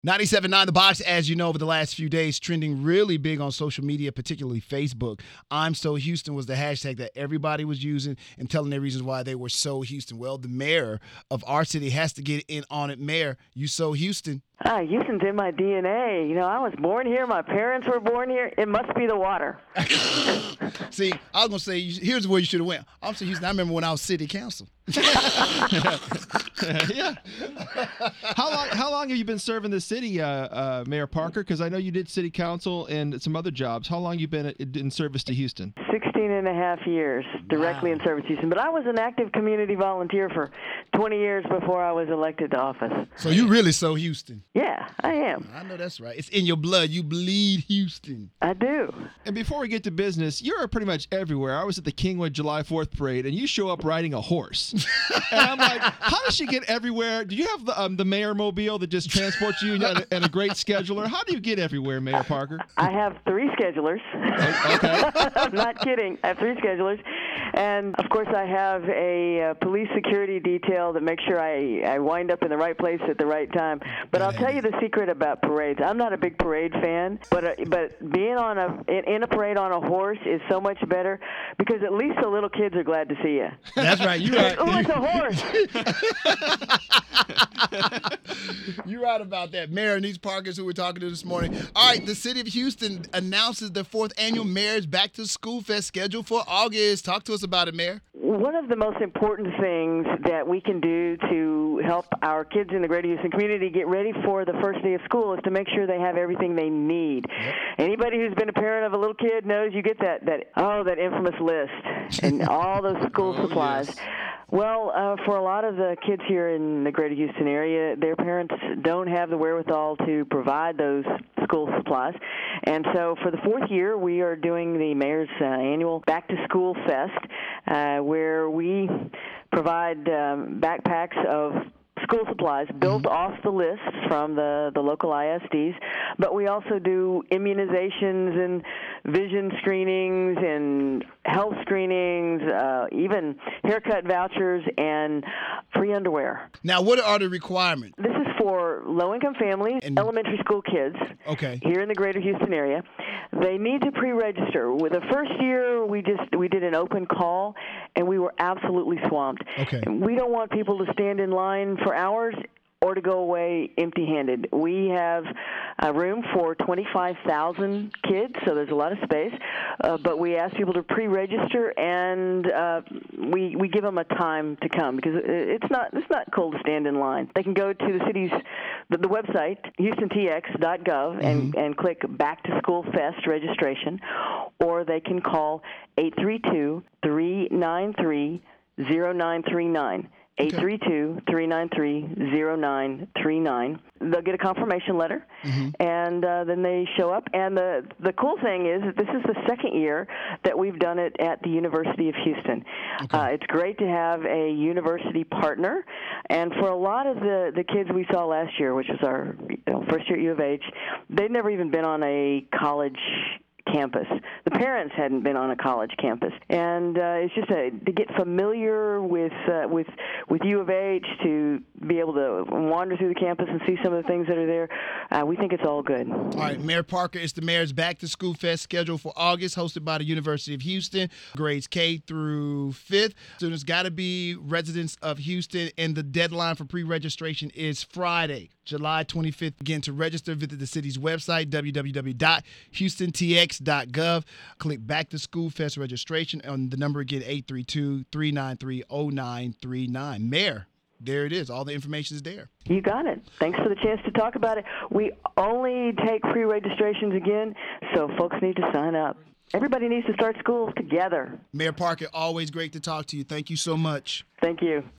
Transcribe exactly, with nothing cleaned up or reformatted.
ninety-seven point nine The Box, as you know, over the last few days, trending really big on social media, particularly Facebook. I'm So Houston was the hashtag that everybody was using and telling their reasons why they were so Houston. Well, the mayor of our city has to get in on it. Mayor, you so Houston. Ah, Houston's in my D N A. You know, I was born here. My parents were born here. It must be the water. See, I was going to say, here's where you should have went. I'm so Houston. I remember when I was city council. Yeah. How long? How long have you been serving the city, uh, uh, Mayor Parker? Because I know you did city council and some other jobs. How long you been in service to Houston? sixteen and a half years directly Wow. in service to Houston. But I was an active community volunteer for twenty years before I was elected to office. So you really so Houston. Yeah, I am. I know that's right. It's in your blood. You bleed Houston. I do. And before we get to business, you're pretty much everywhere. I was at the Kingwood July fourth parade, and you show up riding a horse. And I'm like, how does she get everywhere? Do you have the um, the mayor mobile that just transports you and a, and a great scheduler? How do you get everywhere, Mayor Parker? I have three schedulers. Okay. I'm not kidding. I have three schedulers. And, of course, I have a uh, police security detail that makes sure I, I wind up in the right place at the right time. But I'll tell you the secret about parades. I'm not a big parade fan, but uh, but being on a in, in a parade on a horse is so much better because at least the little kids are glad to see you. That's right. You're right. Oh, it's a horse. You're right about that. Mayor Anise Parkers, who we're talking to this morning. All right, the city of Houston announces the fourth annual Mayor's Back to School Fest scheduled for August. Talk to us about it, Mayor. One of the most important things that we can do to help our kids in the Greater Houston community get ready for the first day of school is to make sure they have everything they need. Yep. Anybody who's been a parent of a little kid knows you get that, that oh, that infamous list and all those school oh, supplies. Yes. Well, uh, for a lot of the kids here in the Greater Houston area, their parents don't have the wherewithal to provide those school supplies. And so for the fourth year, we are doing the Mayor's uh, annual Back to School Fest, uh, where we provide um, backpacks of school supplies built mm-hmm. off the lists from the, the local I S Ds, but we also do immunizations and vision screenings and health screenings, uh, even haircut vouchers and free underwear. Now, what are the requirements? This is for low-income families, and elementary school kids okay. here in the Greater Houston area. They need to pre-register. With the first year, we just we did an open call, and we were absolutely swamped. Okay. We don't want people to stand in line for hours or to go away empty-handed. We have a room for twenty-five thousand kids, so there's a lot of space. Uh, but we ask people to pre-register, and uh, we we give them a time to come because it's not it's not cool to stand in line. They can go to the city's the, the website houston t x dot gov mm-hmm. and and click Back to School Fest registration, or they can call eight three two, three nine three, zero nine three nine. eight three two, three nine three, zero nine three nine. They'll get a confirmation letter, mm-hmm. and uh, then they show up. And the, the cool thing is that this is the second year that we've done it at the University of Houston. Okay. Uh, it's great to have a university partner. And for a lot of the, the kids we saw last year, which was our you know, first year at U of H, they'd never even been on a college campus. The parents hadn't been on a college campus, and uh, it's just a, to get familiar with uh, with with U of H, to be able to wander through the campus and see some of the things that are there. Uh, we think it's all good. All right, Mayor Parker, it's the Mayor's Back to School Fest scheduled for August, hosted by the University of Houston, grades K through fifth. Students got to be residents of Houston, and the deadline for pre-registration is Friday, July twenty-fifth. Again, to register, visit the city's website, w w w dot houston t x dot gov. Click Back to School Fest registration, on the number again, eight three two, three nine three, zero nine three nine. Mayor, there it is. All the information is there. You got it. Thanks for the chance to talk about it. We only take pre-registrations again, so folks need to sign up. Everybody needs to start school together. Mayor Parker, always great to talk to you. Thank you so much. Thank you.